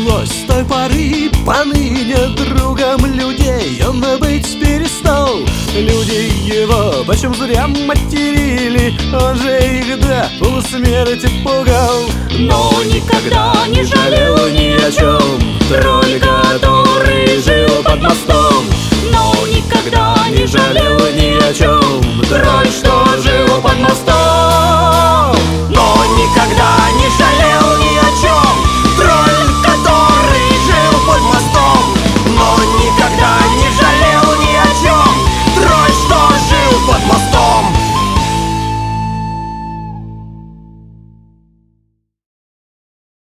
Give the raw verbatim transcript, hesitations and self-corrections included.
началось с той поры, поныне другом людей он быть перестал. Люди его почем зря материли, он же их до полусмерти пугал. Но никогда не жалел ни о чем тролль, который жил под мостом. Но никогда не жалел ни о чем